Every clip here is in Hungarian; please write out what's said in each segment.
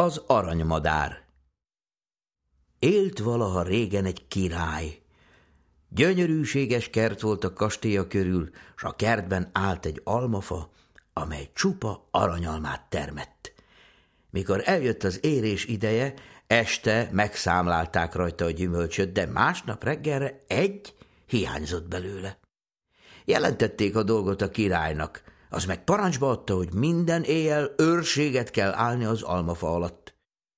Az aranymadár. Élt valaha régen egy király. Gyönyörűséges kert volt a kastélya körül, s a kertben állt egy almafa, amely csupa aranyalmát termett. Mikor eljött az érés ideje, este megszámlálták rajta a gyümölcsöt, de másnap reggelre egy hiányzott belőle. Jelentették a dolgot a királynak, az meg parancsba adta, hogy minden éjjel őrséget kell állni az almafa alatt.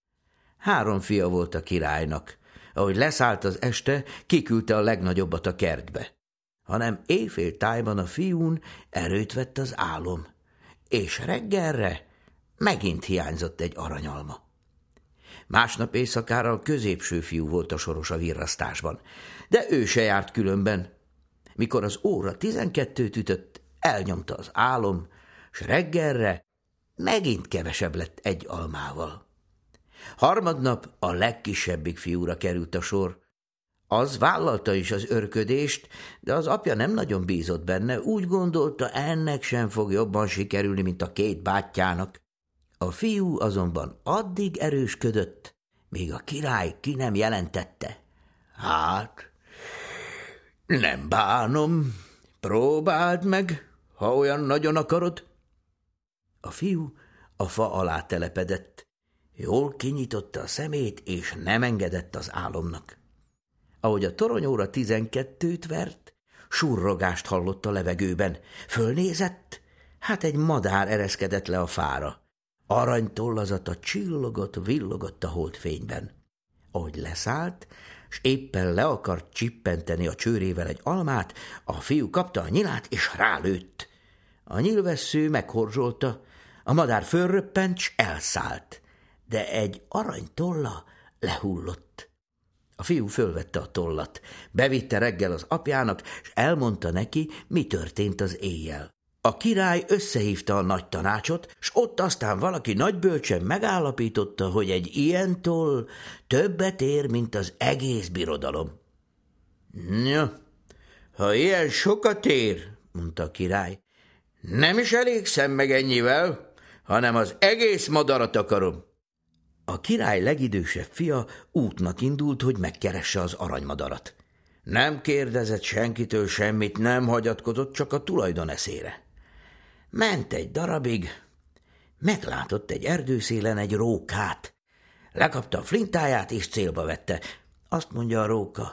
3 fia volt a királynak. Ahogy leszállt az este, kiküldte a legnagyobbat a kertbe. Hanem éjféltájban a fiún erőt vett az álom, és reggelre megint hiányzott egy aranyalma. Másnap éjszakára a középső fiú volt a soros a virrasztásban, de ő se járt különben. Mikor az óra 12-t ütött, elnyomta az álom, s reggelre megint kevesebb lett egy almával. Harmadnap a legkisebbik fiúra került a sor. Az vállalta is az örködést, de az apja nem nagyon bízott benne, úgy gondolta, ennek sem fog jobban sikerülni, mint a 2 bátyjának. A fiú azonban addig erősködött, míg a király ki nem jelentette. Hát, nem bánom, próbáld meg, ha olyan nagyon akarod. A fiú a fa alá telepedett. Jól kinyitotta a szemét, és nem engedett az álomnak. Ahogy a toronyóra 12-t vert, surrogást hallott a levegőben. Fölnézett, hát egy madár ereszkedett le a fára. Aranytollazata csillogott, villogott a holdfényben. Ahogy leszállt, s éppen le akart csippenteni a csőrével egy almát, a fiú kapta a nyilát, és rálőtt. A nyilvessző meghorzsolta, a madár fölröppent, s elszállt. De egy aranytolla lehullott. A fiú fölvette a tollat, bevitte reggel az apjának, és elmondta neki, mi történt az éjjel. A király összehívta a nagy tanácsot, s ott aztán valaki nagybölcsen megállapította, hogy egy ilyen toll többet ér, mint az egész birodalom. Ja, ha ilyen sokat ér, mondta a király, nem is elégszem meg ennyivel, hanem az egész madarat akarom. A király legidősebb fia útnak indult, hogy megkeresse az aranymadarat. Nem kérdezett senkitől semmit, nem hagyatkozott, csak a tulajdon eszére. Ment egy darabig, meglátott egy erdőszélen egy rókát. Lekapta a flintáját, és célba vette. Azt mondja a róka,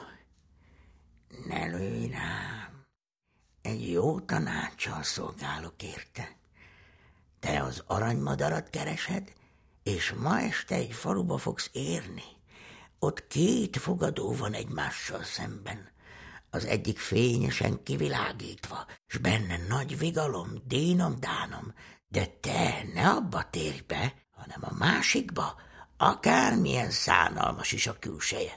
ne lőj rám, egy jó tanáccsal szolgálok érte. Te az aranymadarat keresed, és ma este egy faluba fogsz érni. Ott 2 fogadó van egymással szemben. Az egyik fényesen kivilágítva, s benne nagy vigalom, dínom-dánom, de te ne abba térj be, hanem a másikba, akármilyen szánalmas is a külseje.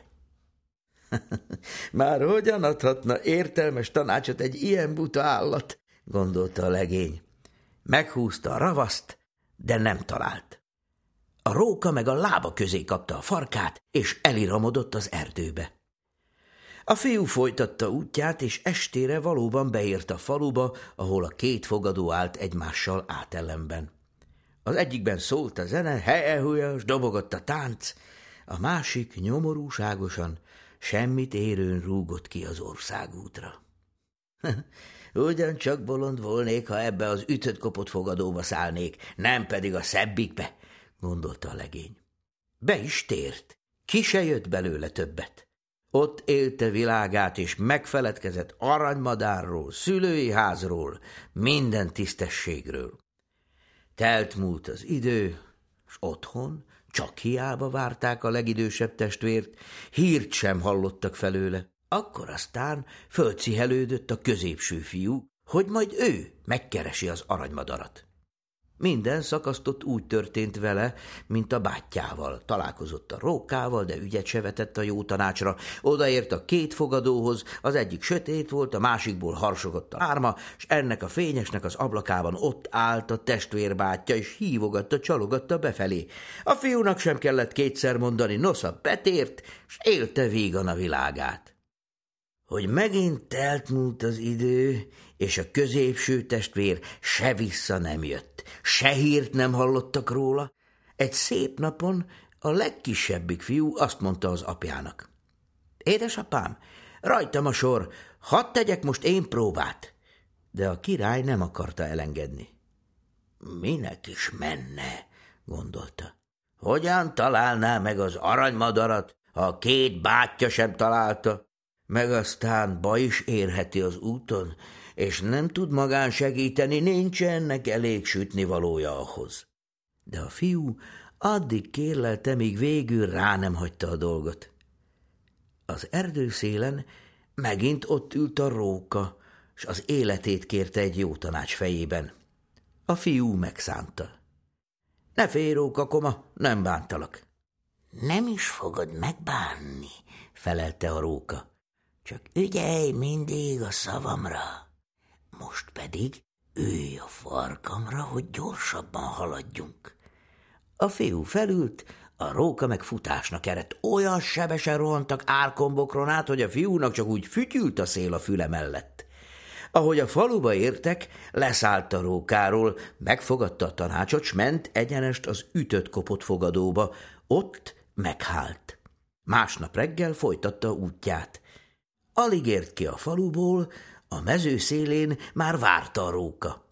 Már hogyan adhatna értelmes tanácsot egy ilyen buta állat, gondolta a legény. Meghúzta a ravaszt, de nem talált. A róka meg a lába közé kapta a farkát, és eliramodott az erdőbe. A fiú folytatta útját, és estére valóban beért a faluba, ahol a 2 fogadó állt egymással átellenben. Az egyikben szólt a zene, hejehúja, s dobogott a tánc, a másik nyomorúságosan, semmit érőn rúgott ki az országútra. Ugyancsak bolond volnék, ha ebbe az ütött-kopott fogadóba szállnék, nem pedig a szebbikbe, gondolta a legény. Be is tért, ki se jött belőle többet. Ott élte világát, és megfeledkezett aranymadárról, szülői házról, minden tisztességről. Telt múlt az idő, s otthon csak hiába várták a legidősebb testvért, hírt sem hallottak felőle. Akkor aztán fölcihelődött a középső fiú, hogy majd ő megkeresi az aranymadarat. Minden szakasztott úgy történt vele, mint a bátyjával. Találkozott a rókával, de ügyet se vetett a jó tanácsra. Odaért a 2 fogadóhoz, az egyik sötét volt, a másikból harsogott a lárma, és ennek a fényesnek az ablakában ott állt a testvérbátyja, és hívogatta, csalogatta befelé. A fiúnak sem kellett 2-szer mondani, nosza betért, és élte vígan a világát. Hogy megint telt múlt az idő, és a középső testvér se vissza nem jött, se hírt nem hallottak róla, Egy szép napon a legkisebbik fiú azt mondta az apjának: édesapám, rajtam a sor, hadd tegyek most én próbát. De a király nem akarta elengedni. Minek is menne, gondolta. Hogyan találná meg az aranymadarat, ha a két bátyja sem találta? Meg aztán baj is érheti az úton, és nem tud magán segíteni, nincs ennek elég sütnivalója ahhoz. De a fiú addig kérlelte, míg végül rá nem hagyta a dolgot. Az erdőszélen megint ott ült a róka, s az életét kérte egy jó tanács fejében. A fiú megszánta. Ne félj, rókakoma, nem bántalak. Nem is fogod megbánni, felelte a róka. Csak ügyelj mindig a szavamra. Most pedig ülj a farkamra, hogy gyorsabban haladjunk. A fiú felült, a róka meg futásnak eredt. Olyan sebesen rohantak árkombokron át, hogy a fiúnak csak úgy fütyült a szél a füle mellett. Ahogy a faluba értek, leszállt a rókáról, megfogadta a tanácsot, s ment egyenest az ütött-kopott fogadóba. Ott meghált. Másnap reggel folytatta útját. Alig ért ki a faluból, a mező szélén már várta a róka.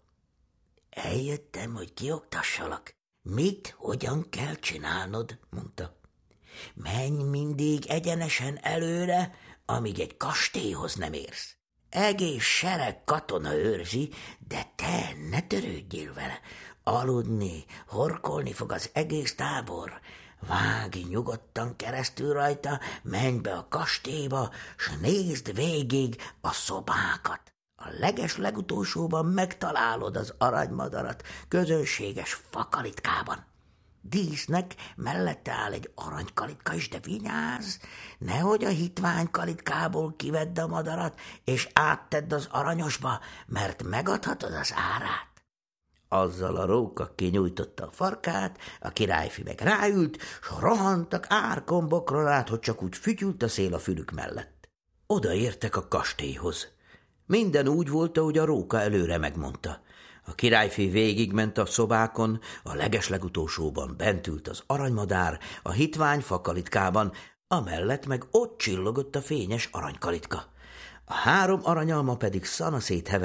Eljöttem, hogy kioktassalak. Mit, hogyan kell csinálnod, mondta. Menj mindig egyenesen előre, amíg egy kastélyhoz nem érsz. Egész sereg katona őrzi, de te ne törődjél vele. Aludni, horkolni fog az egész tábor. Vágj nyugodtan keresztül rajta, menj be a kastélyba, s nézd végig a szobákat. A legutolsóban megtalálod az aranymadarat közönséges fakalitkában. Dísznek mellette áll egy aranykalitka is, de vigyázz, nehogy a hitvány kalitkából kivedd a madarat, és áttedd az aranyosba, mert megadhatod az árát. Azzal a róka kinyújtotta a farkát, a királyfi meg ráült, s rohantak árkombokron át, hogy csak úgy fütyült a szél a fülük mellett. Odaértek a kastélyhoz. Minden úgy volt, ahogy a róka előre megmondta. A királyfi végigment a szobákon, a legeslegutolsóban bent ült az aranymadár, a hitvány fakalitkában, amellett meg ott csillogott a fényes aranykalitka. A 3 aranyalma pedig szanaszét